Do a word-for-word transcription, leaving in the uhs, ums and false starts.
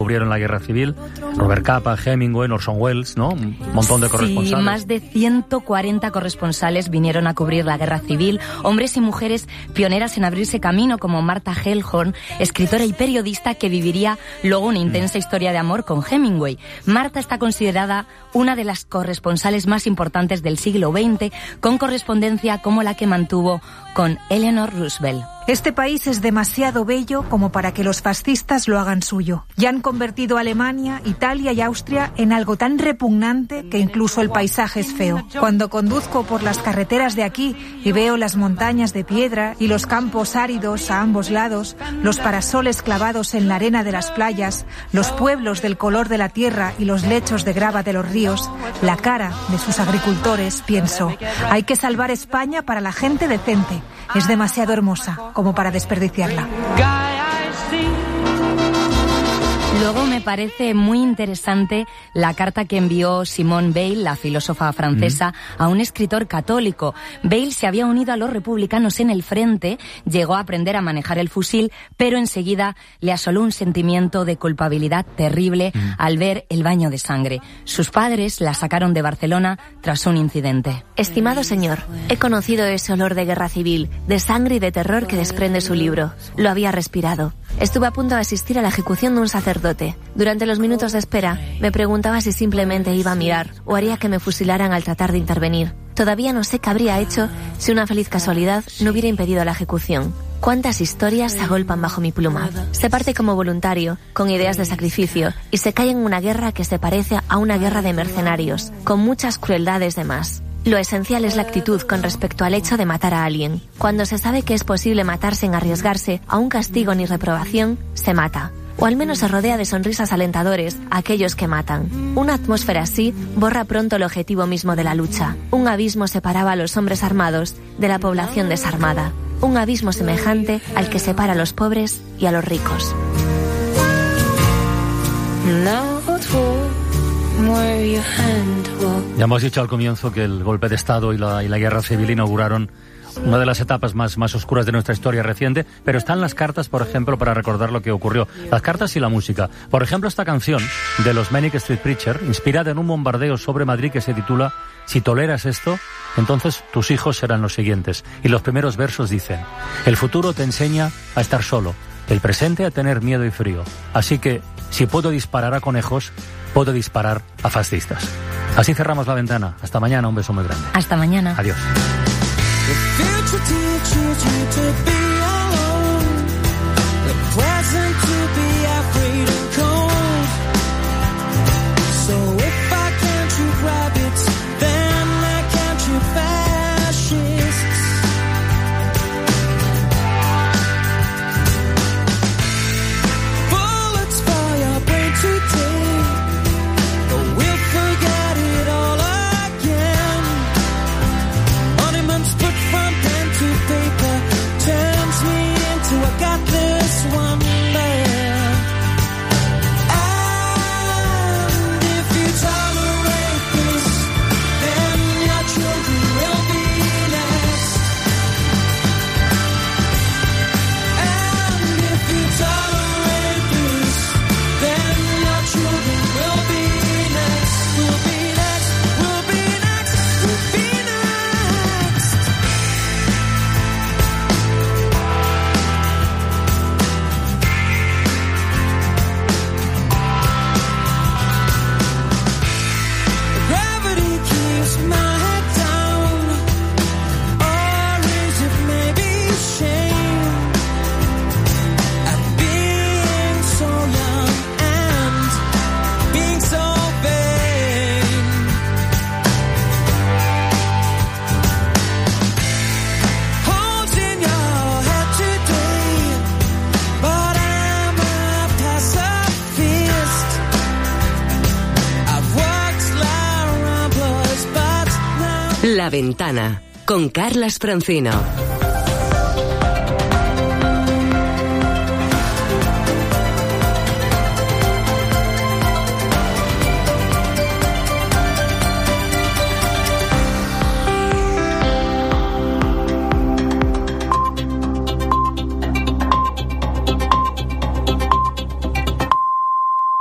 cubrieron la guerra civil. Robert Capa, Hemingway, Orson Welles, ¿no? Un montón de corresponsales. Sí, más de ciento cuarenta corresponsales vinieron a cubrir la guerra civil. Hombres y mujeres pioneras en abrirse camino, como Martha Gellhorn, escritora y periodista que viviría luego una intensa historia de amor con Hemingway. Martha está considerada una de las corresponsales más importantes del siglo veinte, con correspondencia como la que mantuvo con Eleanor Roosevelt. Este país es demasiado bello como para que los fascistas lo hagan suyo. Ya han convertido a Alemania, Italia y Austria en algo tan repugnante que incluso el paisaje es feo. Cuando conduzco por las carreteras de aquí y veo las montañas de piedra y los campos áridos a ambos lados, los parasoles clavados en la arena de las playas, los pueblos del color de la tierra y los lechos de grava de los ríos, la cara de sus agricultores, pienso, hay que salvar España para la gente decente. Es demasiado hermosa como para desperdiciarla. Luego me parece muy interesante la carta que envió Simone Weil, la filósofa francesa, mm. a un escritor católico. Weil se había unido a los republicanos en el frente, llegó a aprender a manejar el fusil, pero enseguida le asoló un sentimiento de culpabilidad terrible mm. al ver el baño de sangre. Sus padres la sacaron de Barcelona tras un incidente. Estimado señor, he conocido ese olor de guerra civil, de sangre y de terror que desprende su libro. Lo había respirado. Estuve a punto de asistir a la ejecución de un sacerdote. Durante los minutos de espera, me preguntaba si simplemente iba a mirar o haría que me fusilaran al tratar de intervenir. Todavía no sé qué habría hecho si una feliz casualidad no hubiera impedido la ejecución. Cuántas historias se agolpan bajo mi pluma. Se parte como voluntario, con ideas de sacrificio, y se cae en una guerra que se parece a una guerra de mercenarios, con muchas crueldades de más. Lo esencial es la actitud con respecto al hecho de matar a alguien. Cuando se sabe que es posible matar sin arriesgarse a un castigo ni reprobación, se mata. O al menos se rodea de sonrisas alentadores a aquellos que matan. Una atmósfera así borra pronto el objetivo mismo de la lucha. Un abismo separaba a los hombres armados de la población desarmada. Un abismo semejante al que separa a los pobres y a los ricos. Ya hemos dicho al comienzo que el golpe de Estado y la, y la guerra civil inauguraron una de las etapas más, más oscuras de nuestra historia reciente, pero están las cartas, por ejemplo, para recordar lo que ocurrió. Las cartas y la música. Por ejemplo, esta canción de los Manic Street Preachers, inspirada en un bombardeo sobre Madrid que se titula Si toleras esto, entonces tus hijos serán los siguientes. Y los primeros versos dicen: el futuro te enseña a estar solo, el presente a tener miedo y frío. Así que, si puedo disparar a conejos, puedo disparar a fascistas. Así cerramos La Ventana. Hasta mañana, un beso muy grande. Hasta mañana. Adiós. The future teaches you to be alone, the present to be afraid of cold. So if I can't shoot rabbits, then I can't shoot fascists. Bullets for your brain today, but we'll forget it all again. Monuments put from pen to paper turns me into I got this one there. And if you tolerate this, then your children will be next. And if you tolerate this, then your children will be next. Will be next, will be next, will be next. Gravity keeps my head down, or is it maybe shame at being so young and being so vain? Holes in your head today, but I'm a pacifist. I've walked La Ramblas, but now La Ventana con Carlas Francino.